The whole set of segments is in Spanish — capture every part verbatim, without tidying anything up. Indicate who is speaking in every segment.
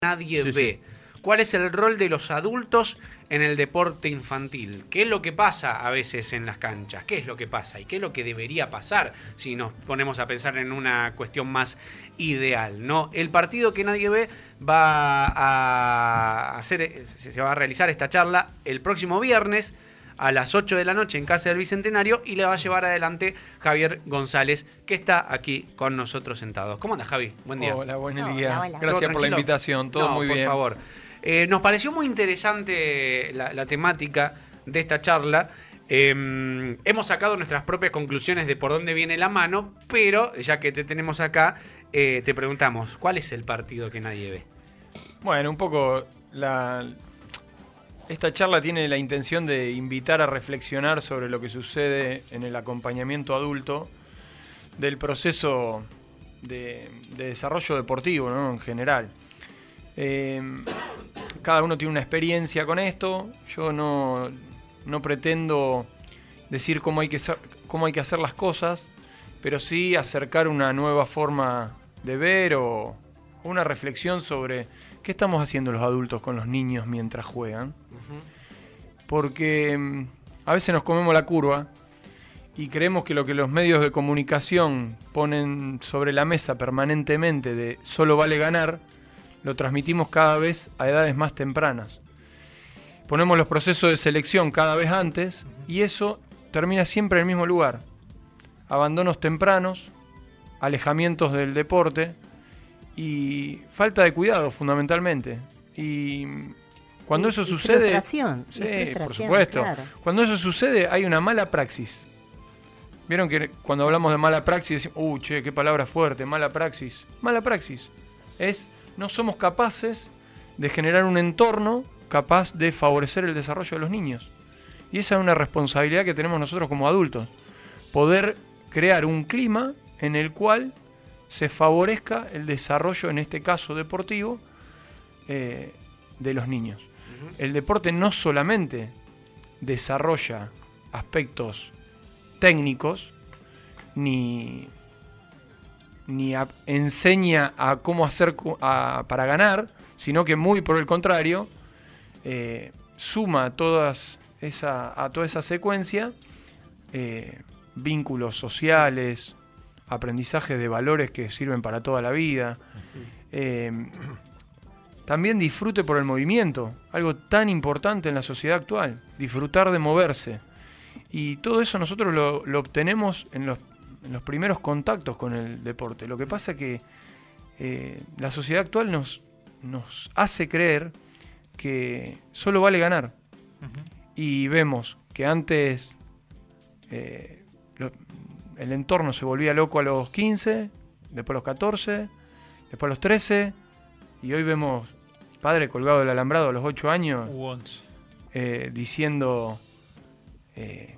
Speaker 1: nadie
Speaker 2: sí,
Speaker 1: ve.
Speaker 2: Sí.
Speaker 1: ¿Cuál es el rol de los adultos en el deporte infantil? ¿Qué es lo que pasa a veces en las canchas? ¿Qué es lo que pasa? ¿Y qué es lo que debería pasar si nos ponemos a pensar en una cuestión más ideal, ¿no? El partido que nadie ve va a hacer, se va a realizar esta charla el próximo viernes a las ocho de la noche en Casa del Bicentenario y le va a llevar adelante Javier González, que está aquí con nosotros sentados. ¿Cómo anda, Javi? Buen día.
Speaker 2: Hola, buen día.
Speaker 3: Hola, hola.
Speaker 2: Gracias por la
Speaker 1: tranquilo?
Speaker 2: invitación, todo
Speaker 1: No,
Speaker 2: muy
Speaker 1: por
Speaker 2: bien.
Speaker 1: Por favor. Eh, nos pareció muy interesante la, la temática de esta charla. Eh, hemos sacado nuestras propias conclusiones de por dónde viene la mano, pero ya que te tenemos acá, eh, te preguntamos, ¿cuál es el partido que nadie ve?
Speaker 2: Bueno, un poco la... Esta charla tiene la intención de invitar a reflexionar sobre lo que sucede en el acompañamiento adulto del proceso de, de desarrollo deportivo, ¿no? En general. Eh, cada uno tiene una experiencia con esto. Yo no, no pretendo decir cómo hay que ser, cómo hay que hacer las cosas, pero sí acercar una nueva forma de ver o una reflexión sobre qué estamos haciendo los adultos con los niños mientras juegan. Porque a veces nos comemos la curva y creemos que lo que los medios de comunicación ponen sobre la mesa permanentemente de solo vale ganar, lo transmitimos cada vez a edades más tempranas. Ponemos los procesos de selección cada vez antes y eso termina siempre en el mismo lugar. Abandonos tempranos, alejamientos del deporte y falta de cuidado fundamentalmente. Y cuando eso
Speaker 3: y
Speaker 2: sucede...
Speaker 3: Frustración.
Speaker 2: Sí,
Speaker 3: y frustración,
Speaker 2: por supuesto.
Speaker 3: Claro.
Speaker 2: Cuando eso sucede hay una mala praxis. Vieron que cuando hablamos de mala praxis decimos, uh, che, qué palabra fuerte, mala praxis. Mala praxis es no somos capaces de generar un entorno capaz de favorecer el desarrollo de los niños. Y esa es una responsabilidad que tenemos nosotros como adultos. Poder crear un clima en el cual se favorezca el desarrollo, en este caso deportivo, eh, de los niños. Uh-huh. El deporte no solamente desarrolla aspectos técnicos, ni, ni a, enseña a cómo hacer a, para ganar, sino que muy por el contrario, eh, suma a, todas esa, a toda esa secuencia eh, vínculos sociales, aprendizajes de valores que sirven para toda la vida. Uh-huh. Eh, también disfrute por el movimiento, algo tan importante en la sociedad actual, disfrutar de moverse. Y todo eso nosotros lo, lo obtenemos en los, en los primeros contactos con el deporte. Lo que pasa es que eh, la sociedad actual nos, nos hace creer que solo vale ganar. Uh-huh. Y vemos que antes eh, lo, el entorno se volvía loco a los quince, después a los catorce, después a los trece, y hoy vemos padre colgado del alambrado a los ocho años eh, diciendo eh,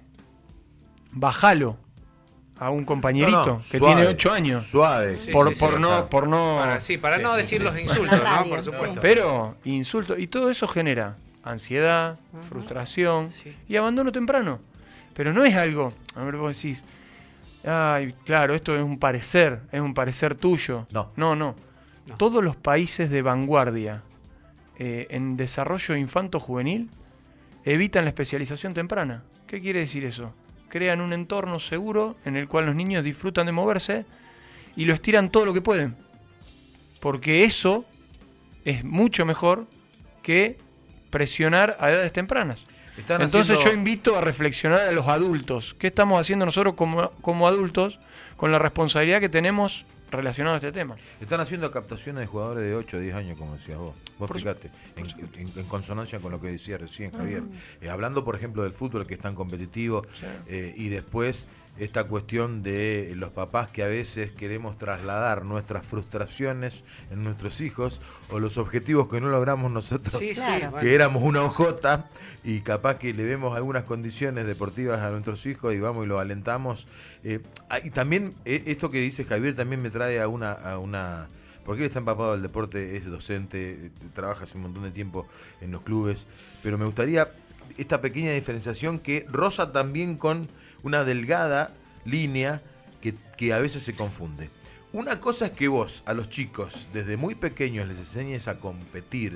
Speaker 2: bájalo a un compañerito no, no,
Speaker 4: suave,
Speaker 2: que tiene ocho años.
Speaker 4: Suave.
Speaker 2: Sí, por,
Speaker 4: sí,
Speaker 2: por,
Speaker 4: sí,
Speaker 2: no,
Speaker 4: claro.
Speaker 2: por no...
Speaker 1: Para, sí, para
Speaker 2: sí,
Speaker 1: no
Speaker 2: sí,
Speaker 1: decir
Speaker 2: sí.
Speaker 1: los insultos, ¿no? Por supuesto.
Speaker 2: Pero insultos, y todo eso genera ansiedad, uh-huh. frustración sí. y abandono temprano. Pero no es algo, a ver, vos decís, ay, claro, esto es un parecer, es un parecer tuyo.
Speaker 4: No.
Speaker 2: No, no. no. Todos los países de vanguardia eh, en desarrollo infanto-juvenil evitan la especialización temprana. ¿Qué quiere decir eso? Crean un entorno seguro en el cual los niños disfrutan de moverse y lo estiran todo lo que pueden. Porque eso es mucho mejor que presionar a edades tempranas. Están Entonces haciendo... yo invito a reflexionar a los adultos. ¿Qué estamos haciendo nosotros como, como adultos con la responsabilidad que tenemos relacionada a este tema?
Speaker 4: Están haciendo captaciones de jugadores de ocho o diez años, como decías vos. Vos por fíjate, en, en, en consonancia con lo que decía recién Javier. Uh-huh. Eh, hablando, por ejemplo, del fútbol, que es tan competitivo, sí. eh, y después esta cuestión de los papás que a veces queremos trasladar nuestras frustraciones en nuestros hijos o los objetivos que no logramos nosotros,
Speaker 1: sí,
Speaker 4: claro.
Speaker 1: sí,
Speaker 4: que
Speaker 1: bueno.
Speaker 4: éramos una ojota y capaz que le vemos algunas condiciones deportivas a nuestros hijos y vamos y los alentamos. Eh, y también eh, esto que dice Javier también me trae a una... A una porque él está empapado del deporte, es docente, trabaja hace un montón de tiempo en los clubes, pero me gustaría esta pequeña diferenciación que roza también con una delgada línea que, que a veces se confunde. Una cosa es que vos a los chicos desde muy pequeños les enseñes a competir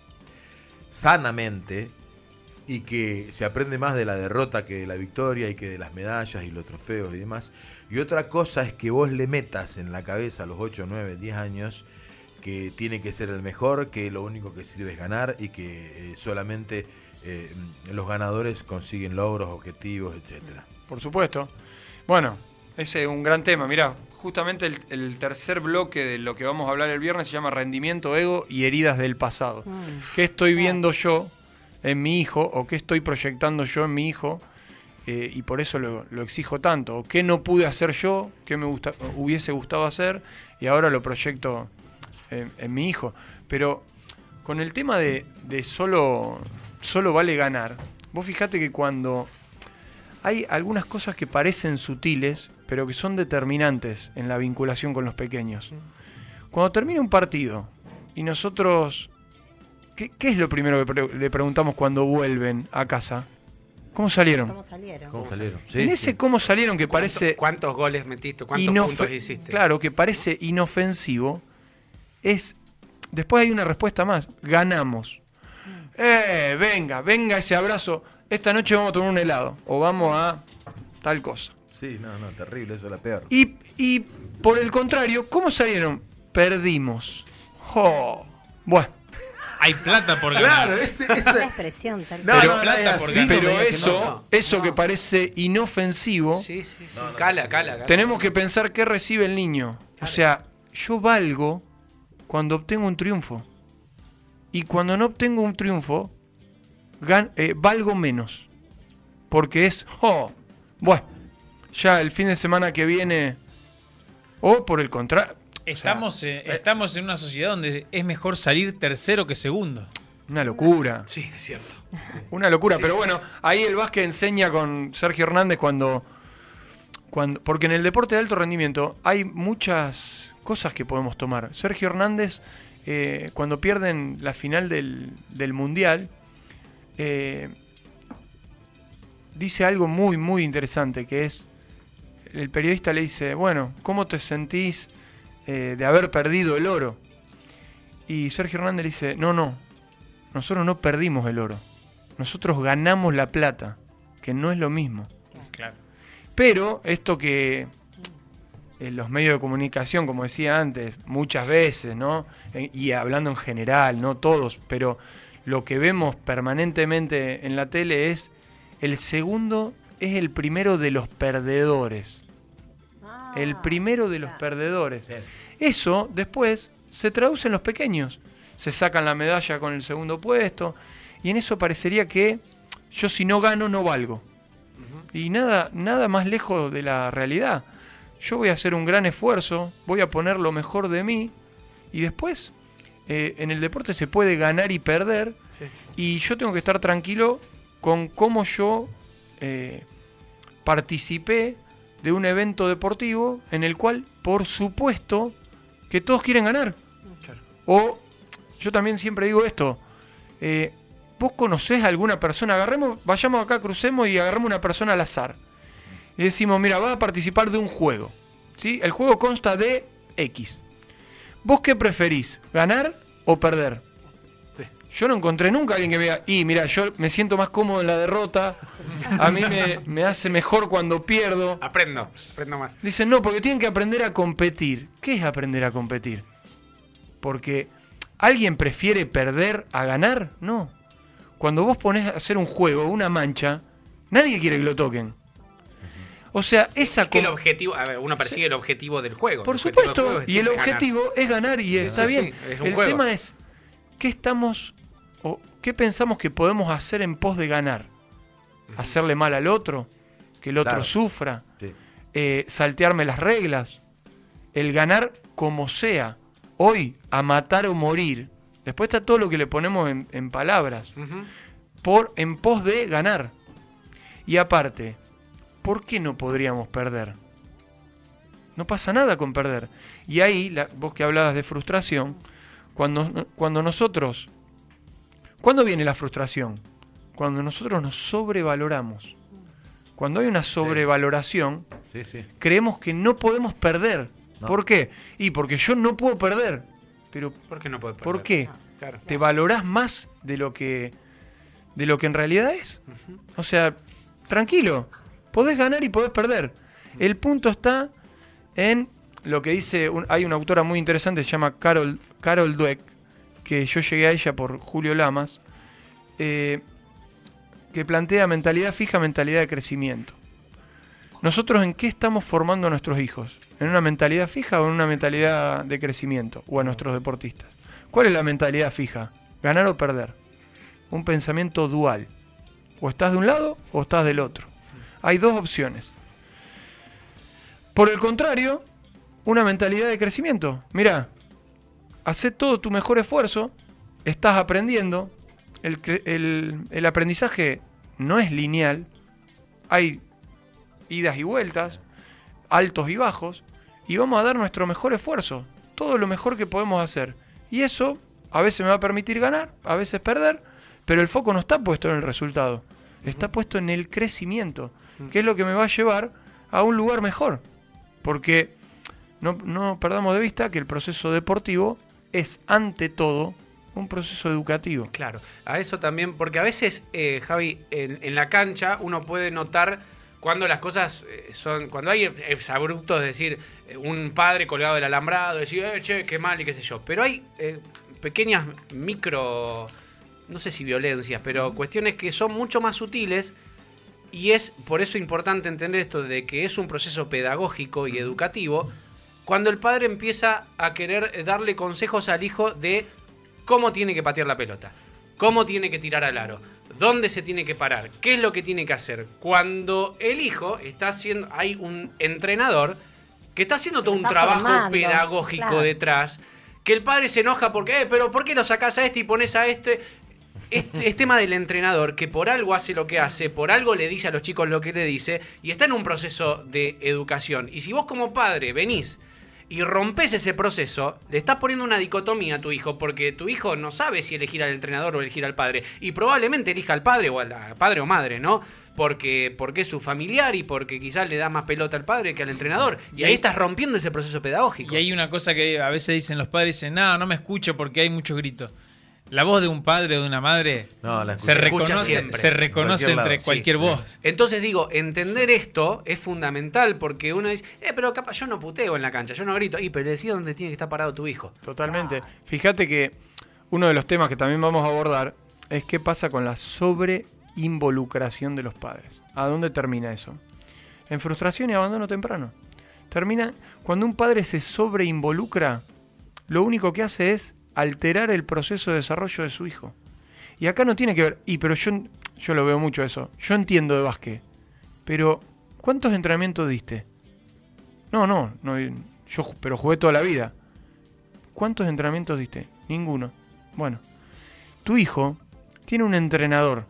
Speaker 4: sanamente y que se aprende más de la derrota que de la victoria y que de las medallas y los trofeos y demás. Y otra cosa es que vos le metas en la cabeza a los ocho, nueve, diez años que tiene que ser el mejor, que lo único que sirve es ganar y que eh, solamente eh, los ganadores consiguen logros, objetivos, etcétera.
Speaker 2: Por supuesto. Bueno, ese es un gran tema. Mirá, justamente el, el tercer bloque de lo que vamos a hablar el viernes se llama rendimiento, ego y heridas del pasado. Mm. ¿Qué estoy viendo yo en mi hijo o qué estoy proyectando yo en mi hijo? Eh, y por eso lo, lo exijo tanto. ¿Qué no pude hacer yo? ¿Qué me gusta, hubiese gustado hacer? Y ahora lo proyecto en, en mi hijo. Pero con el tema de, de solo, solo vale ganar, vos fijate que cuando hay algunas cosas que parecen sutiles, pero que son determinantes en la vinculación con los pequeños. Cuando termina un partido y nosotros... ¿Qué, qué es lo primero que pre- le preguntamos cuando vuelven a casa? ¿Cómo salieron?
Speaker 3: ¿Cómo salieron?
Speaker 4: ¿Cómo salieron? Sí,
Speaker 2: en ese
Speaker 4: sí.
Speaker 2: cómo salieron que
Speaker 1: ¿Cuánto,
Speaker 2: parece...
Speaker 1: ¿Cuántos goles metiste? ¿Cuántos
Speaker 2: inofe-
Speaker 1: puntos hiciste?
Speaker 2: Claro, que parece inofensivo. Es... Después hay una respuesta más. Ganamos. Eh, venga, venga ese abrazo. Esta noche vamos a tomar un helado. O vamos a tal cosa.
Speaker 4: Sí, no, no, terrible, eso es la peor.
Speaker 2: Y, y por el contrario, ¿cómo salieron? Perdimos. Oh, bueno.
Speaker 5: Hay plata por ganar.
Speaker 4: Claro, ese,
Speaker 3: La
Speaker 4: ese...
Speaker 3: expresión tal
Speaker 4: No,
Speaker 3: cual.
Speaker 5: Pero
Speaker 4: no,
Speaker 5: plata
Speaker 4: no es
Speaker 5: por
Speaker 4: así,
Speaker 5: ganar.
Speaker 2: Pero
Speaker 4: no me digas que
Speaker 2: eso,
Speaker 4: no, no.
Speaker 2: eso
Speaker 3: No.
Speaker 2: que parece inofensivo,
Speaker 1: Sí, sí, sí.
Speaker 4: No, no,
Speaker 1: cala,
Speaker 4: no.
Speaker 1: cala, cala.
Speaker 2: tenemos que pensar qué recibe el niño. O sea, yo valgo cuando obtengo un triunfo. Y cuando no obtengo un triunfo, gan- eh, valgo menos. Porque es, oh, bueno, ya el fin de semana que viene, o por el contrario.
Speaker 5: Estamos, eh, estamos en una sociedad donde es mejor salir tercero que segundo.
Speaker 2: Una locura.
Speaker 1: Sí, es cierto.
Speaker 2: Una locura,
Speaker 1: Sí,
Speaker 2: pero
Speaker 1: sí.
Speaker 2: bueno, ahí el básquet enseña con Sergio Hernández cuando, cuando... Porque en el deporte de alto rendimiento hay muchas cosas que podemos tomar. Sergio Hernández, eh, cuando pierden la final del, del Mundial, eh, dice algo muy, muy interesante, que es... El periodista le dice, bueno, ¿cómo te sentís eh, de haber perdido el oro? Y Sergio Hernández le dice, no, no, nosotros no perdimos el oro. Nosotros ganamos la plata, que no es lo mismo.
Speaker 5: Claro.
Speaker 2: Pero esto que en los medios de comunicación, como decía antes, muchas veces, ¿no? Eh, Y hablando en general, no todos, pero lo que vemos permanentemente en la tele es el segundo es el primero de los perdedores.
Speaker 3: Ah,
Speaker 2: El primero de los
Speaker 3: claro.
Speaker 2: perdedores.
Speaker 4: Bien.
Speaker 2: Eso después se traduce en los pequeños. Se sacan la medalla con el segundo puesto. Y en eso parecería que yo si no gano no valgo. Y nada, nada más lejos de la realidad. Yo voy a hacer un gran esfuerzo, voy a poner lo mejor de mí. Y después, eh, en el deporte se puede ganar y perder.
Speaker 1: Sí.
Speaker 2: Y yo tengo que estar tranquilo con cómo yo eh, participé de un evento deportivo en el cual, por supuesto, que todos quieren ganar.
Speaker 1: Claro.
Speaker 2: O, yo también siempre digo esto, eh, vos conocés a alguna persona, agarremos, vayamos acá, crucemos y agarremos una persona al azar. Y decimos, mira, vas a participar de un juego, ¿sí? El juego consta de X. ¿Vos qué preferís, ganar o perder?
Speaker 1: Sí.
Speaker 2: Yo no encontré nunca a alguien que me diga, y mira, yo me siento más cómodo en la derrota, a mí me, me hace mejor cuando pierdo.
Speaker 1: Aprendo, aprendo más.
Speaker 2: Dicen, no, porque tienen que aprender a competir. ¿Qué es aprender a competir? Porque ¿alguien prefiere perder a ganar? No. Cuando vos ponés a hacer un juego, una mancha, nadie quiere que lo toquen. O sea, esa...
Speaker 1: Que el
Speaker 2: com-
Speaker 1: objetivo, a ver, uno persigue el objetivo del juego.
Speaker 2: Por
Speaker 1: El objetivo del
Speaker 2: supuesto,
Speaker 1: juego es
Speaker 2: y el
Speaker 1: siempre ganar.
Speaker 2: objetivo es ganar y está
Speaker 1: Sí,
Speaker 2: bien.
Speaker 1: sí, es un
Speaker 2: El
Speaker 1: juego.
Speaker 2: tema es, ¿qué estamos o qué pensamos que podemos hacer en pos de ganar? ¿Hacerle mal al otro? ¿Que el otro
Speaker 4: Claro.
Speaker 2: sufra?
Speaker 4: Sí.
Speaker 2: Eh, ¿saltearme las reglas? El ganar como sea. Hoy, a matar o morir. Después está todo lo que le ponemos en, en palabras.
Speaker 1: Ujú.
Speaker 2: Por, en pos de ganar. Y aparte, ¿por qué no podríamos perder? No pasa nada con perder. Y ahí, la- vos que hablabas de frustración, cuando, cuando nosotros... ¿Cuándo viene la frustración? Cuando nosotros nos sobrevaloramos. Cuando hay una sobrevaloración,
Speaker 4: Sí, sí.
Speaker 2: creemos que no podemos perder.
Speaker 4: No.
Speaker 2: ¿Por qué? Y porque yo no puedo perder. Pero
Speaker 1: ¿Por qué no puede perder?
Speaker 2: ¿por qué?
Speaker 1: Claro.
Speaker 2: Te valorás más de lo que de lo que en realidad es.
Speaker 1: Ujú.
Speaker 2: O sea, tranquilo, podés ganar y podés perder. El punto está en lo que dice, un- hay una autora muy interesante, se llama Carol, Carol Dweck, que yo llegué a ella por Julio Lamas, eh, que plantea mentalidad fija, mentalidad de crecimiento. ¿Nosotros en qué estamos formando a nuestros hijos? ¿En una mentalidad fija o en una mentalidad de crecimiento? O a nuestros deportistas. ¿Cuál es la mentalidad fija? ¿Ganar o perder? Un pensamiento dual. O estás de un lado o estás del otro. Hay dos opciones. Por el contrario, una mentalidad de crecimiento. Mirá, hacé todo tu mejor esfuerzo, estás aprendiendo, el, cre- el- el aprendizaje no es lineal, hay idas y vueltas, altos y bajos, y vamos a dar nuestro mejor esfuerzo, todo lo mejor que podemos hacer. Y eso a veces me va a permitir ganar, a veces perder, pero el foco no está puesto en el resultado, está puesto en el crecimiento, que es lo que me va a llevar a un lugar mejor. Porque no, no perdamos de vista que el proceso deportivo es ante todo un proceso educativo.
Speaker 1: Claro, a eso también, porque a veces, eh, Javi, en, en la cancha uno puede notar cuando las cosas eh, son, cuando hay exabruptos, es decir, eh, un padre colgado del alambrado, decir, eh, che, qué mal y qué sé yo, pero hay eh, pequeñas micro, no sé si violencias, pero cuestiones que son mucho más sutiles. Y es por eso importante entender esto de que es un proceso pedagógico y educativo cuando el padre empieza a querer darle consejos al hijo de cómo tiene que patear la pelota, cómo tiene que tirar al aro, dónde se tiene que parar, qué es lo que tiene que hacer. Cuando el hijo está haciendo, hay un entrenador que está haciendo todo un
Speaker 3: Está
Speaker 1: trabajo
Speaker 3: formando,
Speaker 1: pedagógico
Speaker 3: claro.
Speaker 1: detrás, que el padre se enoja porque, eh, pero ¿por qué lo sacás a este y pones a este? Este es tema del entrenador que por algo hace lo que hace, por algo le dice a los chicos lo que le dice y está en un proceso de educación. Y si vos como padre venís y rompés ese proceso, le estás poniendo una dicotomía a tu hijo porque tu hijo no sabe si elegir al entrenador o elegir al padre y probablemente elija al padre o al padre o madre, ¿no? Porque, porque es su familiar y porque quizás le da más pelota al padre que al entrenador. Y,
Speaker 5: Y
Speaker 1: ahí
Speaker 5: ahí-
Speaker 1: estás rompiendo ese proceso pedagógico.
Speaker 5: Y hay una cosa que a veces dicen los padres, dicen, no, no me escucho porque hay muchos gritos. La voz de un padre o de una madre
Speaker 4: No, la
Speaker 5: se
Speaker 4: escucha
Speaker 1: escucha
Speaker 5: reconoce,
Speaker 1: siempre.
Speaker 5: se reconoce
Speaker 4: En cualquier
Speaker 5: entre
Speaker 4: lado, sí.
Speaker 5: cualquier voz.
Speaker 1: Entonces digo, entender esto es fundamental porque uno dice, eh, pero capaz yo no puteo en la cancha, yo no grito, y pero decí dónde tiene que estar parado tu hijo.
Speaker 2: Totalmente. Fíjate que uno de los temas que también vamos a abordar es qué pasa con la sobreinvolucración de los padres. ¿A dónde termina eso? En frustración y abandono temprano. Termina cuando un padre se sobreinvolucra, lo único que hace es alterar el proceso de desarrollo de su hijo. Y acá no tiene que ver, y pero yo, yo lo veo mucho eso, yo entiendo de básquet, pero ¿cuántos entrenamientos diste? No, no, no yo ju- pero jugué toda la vida. ¿Cuántos entrenamientos diste? Ninguno. Bueno, tu hijo tiene un entrenador.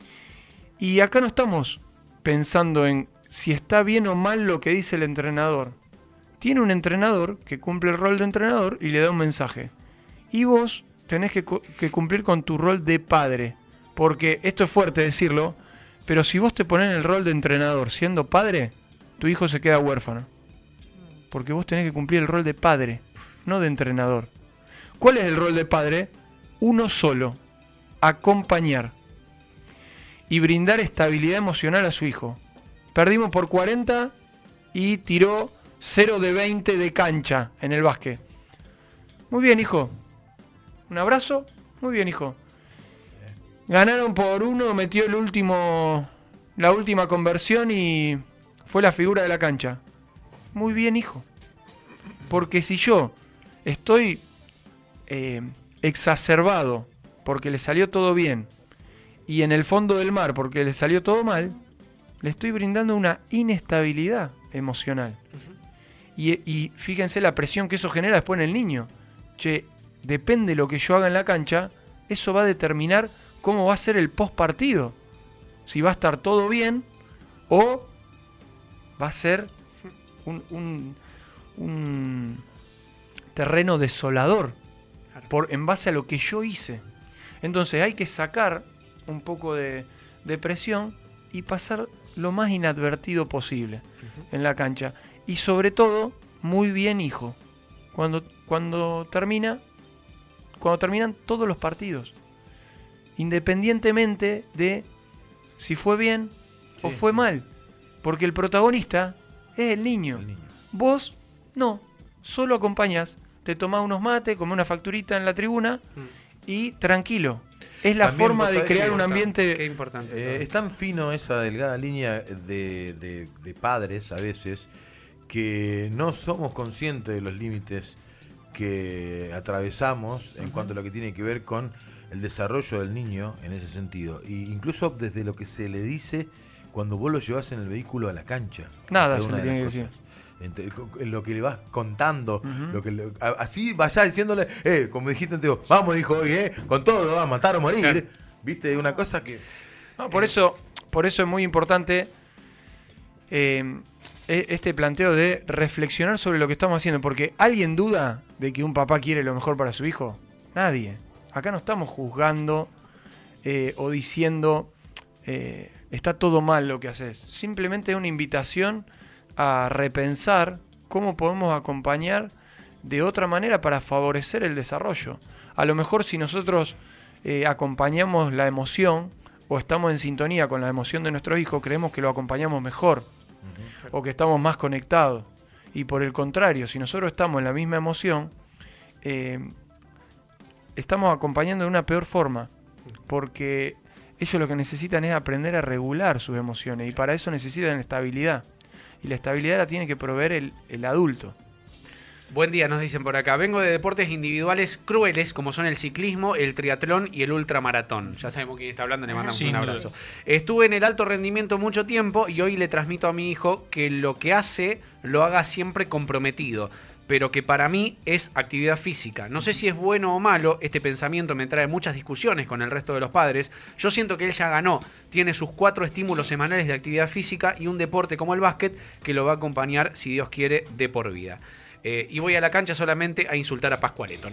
Speaker 2: Y acá no estamos pensando en si está bien o mal lo que dice el entrenador. Tiene un entrenador que cumple el rol de entrenador y le da un mensaje. Y vos tenés que, cu- que cumplir con tu rol de padre. Porque esto es fuerte decirlo, pero si vos te ponés en el rol de entrenador siendo padre, tu hijo se queda huérfano. Porque vos tenés que cumplir el rol de padre, no de entrenador. ¿Cuál es el rol de padre? Uno solo, acompañar y brindar estabilidad emocional a su hijo. Perdimos por cuarenta y tiró cero de veinte de cancha en el básquet. Muy bien, hijo. Un abrazo. Muy bien, hijo. Ganaron por uno, metió el último, la última conversión y fue la figura de la cancha. Muy bien, hijo. Porque si yo estoy eh, exacerbado porque le salió todo bien y en el fondo del mar porque le salió todo mal, le estoy brindando una inestabilidad emocional. Y, y fíjense la presión que eso genera después en el niño. Che, depende de lo que yo haga en la cancha, eso va a determinar cómo va a ser el post partido. Si va a estar todo bien o va a ser un, un, un terreno desolador por, en base a lo que yo hice. Entonces hay que sacar un poco de, de presión y pasar lo más inadvertido posible en la cancha. Y sobre todo, muy bien, hijo. Cuando, cuando termina, cuando terminan todos los partidos. Independientemente de si fue bien sí, o fue sí. mal. Porque el protagonista es el niño. el niño. Vos, no. Solo acompañás. Te tomás unos mates, comés una facturita en la tribuna mm. y tranquilo. Es la También forma de crear un ambiente...
Speaker 1: Qué importante.
Speaker 4: Eh, es tan fino esa delgada línea de, de, de padres a veces que no somos conscientes de los límites que atravesamos en uh-huh. cuanto a lo que tiene que ver con el desarrollo del niño en ese sentido. E incluso desde lo que se le dice cuando vos lo llevas en el vehículo a la cancha.
Speaker 2: Nada se le tiene que decir.
Speaker 4: Entre, lo que le vas contando, uh-huh. lo que le, así vaya diciéndole, eh, como dijiste antes, vamos, dijo hoy, eh, con todo lo va a matar o morir. Claro. Viste, una cosa que.
Speaker 2: No, por eh, eso, por eso es muy importante eh, este planteo de reflexionar sobre lo que estamos haciendo, porque ¿alguien duda de que un papá quiere lo mejor para su hijo? Nadie. Acá no estamos juzgando eh, o diciendo eh, está todo mal lo que haces. Simplemente es una invitación a repensar cómo podemos acompañar de otra manera para favorecer el desarrollo. A lo mejor si nosotros eh, acompañamos la emoción o estamos en sintonía con la emoción de nuestro hijo, creemos que lo acompañamos mejor uh-huh. o que estamos más conectados. Y por el contrario, si nosotros estamos en la misma emoción, eh, estamos acompañando de una peor forma, porque ellos lo que necesitan es aprender a regular sus emociones y para eso necesitan estabilidad. Y la estabilidad la tiene que proveer el, el adulto.
Speaker 1: Buen día, nos dicen por acá. Vengo de deportes individuales crueles como son el ciclismo, el triatlón y el ultramaratón. Ya sabemos quién está hablando, le mandamos sí, un abrazo. Estuve en el alto rendimiento mucho tiempo y hoy le transmito a mi hijo que lo que hace lo haga siempre comprometido, pero que para mí es actividad física. No sé si es bueno o malo, este pensamiento me trae muchas discusiones con el resto de los padres. Yo siento que él ya ganó, tiene sus cuatro estímulos semanales de actividad física y un deporte como el básquet que lo va a acompañar, si Dios quiere, de por vida. Eh, y voy a la cancha solamente a insultar a Pascualeto.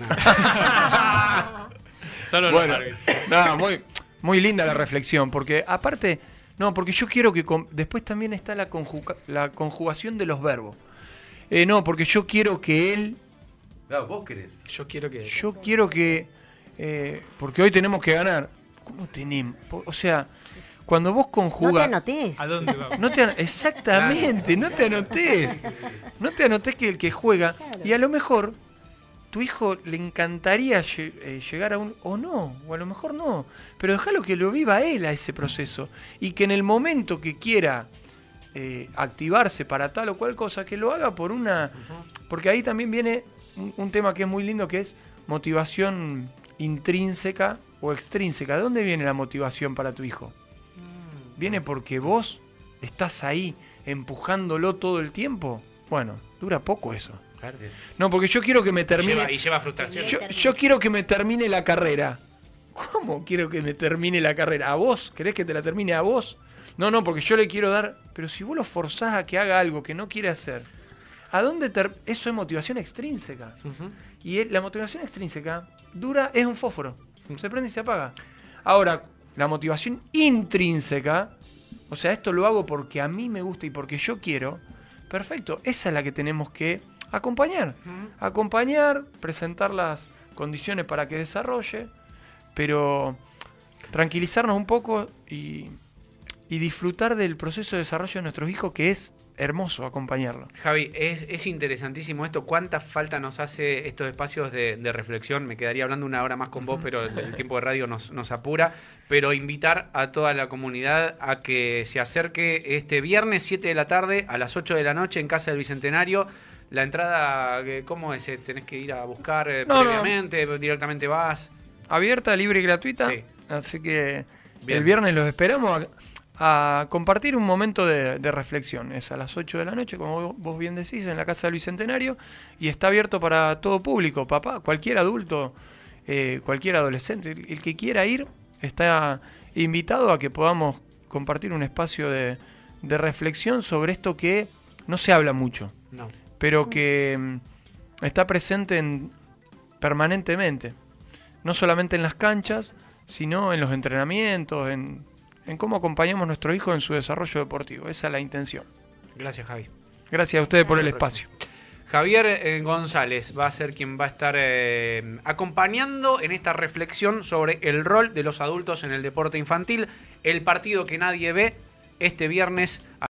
Speaker 1: Nada.
Speaker 2: Solo bueno, nada, muy, muy linda la reflexión, porque aparte, no, porque yo quiero que con, después también está la, conjuga, la conjugación de los verbos. Eh, no, porque yo quiero que él...
Speaker 4: Claro, vos querés.
Speaker 1: Yo quiero que...
Speaker 2: Yo quiero que... Eh, porque hoy tenemos que ganar. ¿Cómo tenemos? O sea, cuando vos conjugás...
Speaker 3: No te anotés.
Speaker 1: ¿A dónde vamos?
Speaker 2: No te, exactamente, no te anotés. No te anotés que el que juega... Claro. Y a lo mejor tu hijo le encantaría lle- eh, llegar a un... O no, o a lo mejor no. Pero déjalo que lo viva él a ese proceso. Y que en el momento que quiera... Eh, activarse para tal o cual cosa, que lo haga por una... Uh-huh. Porque ahí también viene un, un tema que es muy lindo, que es motivación intrínseca o extrínseca. ¿De dónde viene la motivación para tu hijo? Mm. ¿Viene porque vos estás ahí empujándolo todo el tiempo? Bueno, dura poco eso. Claro que... No, porque yo quiero que me termine...
Speaker 1: Lleva, y lleva frustración.
Speaker 2: Yo, yo quiero que me termine la carrera. ¿Cómo quiero que me termine la carrera? ¿A vos? ¿Querés que te la termine a vos? No, no, porque yo le quiero dar... Pero si vos lo forzás a que haga algo que no quiere hacer, ¿a dónde ter... Eso es motivación extrínseca. Uh-huh. Y la motivación extrínseca dura, es un fósforo. Se prende y se apaga. Ahora, la motivación intrínseca, o sea, esto lo hago porque a mí me gusta y porque yo quiero, perfecto, esa es la que tenemos que acompañar. Uh-huh. Acompañar, presentar las condiciones para que desarrolle, pero tranquilizarnos un poco y... y disfrutar del proceso de desarrollo de nuestros hijos, que es hermoso acompañarlo.
Speaker 1: Javi, es, es interesantísimo esto. ¿Cuánta falta nos hace estos espacios de, de reflexión? Me quedaría hablando una hora más con vos, pero el, el tiempo de radio nos, nos apura. Pero invitar a toda la comunidad a que se acerque este viernes siete de la tarde a las ocho de la noche en Casa del Bicentenario. La entrada, ¿cómo es? ¿Tenés que ir a buscar no, previamente? No. ¿Directamente vas?
Speaker 2: Abierta, libre y gratuita. Sí. Así que bien. El viernes los esperamos a... a compartir un momento de, de reflexión. Es a las ocho de la noche, como vos bien decís, en la Casa del Bicentenario, y está abierto para todo público, papá, cualquier adulto, eh, cualquier adolescente, el, el que quiera ir, está invitado a que podamos compartir un espacio de, de reflexión sobre esto que no se habla mucho, no. pero que mm, está presente en, permanentemente, no solamente en las canchas, sino en los entrenamientos, en... en cómo acompañamos a nuestro hijo en su desarrollo deportivo. Esa es la intención.
Speaker 1: Gracias, Javi.
Speaker 2: Gracias a ustedes por el espacio.
Speaker 1: Javier eh, González va a ser quien va a estar eh, acompañando en esta reflexión sobre el rol de los adultos en el deporte infantil. El partido que nadie ve este viernes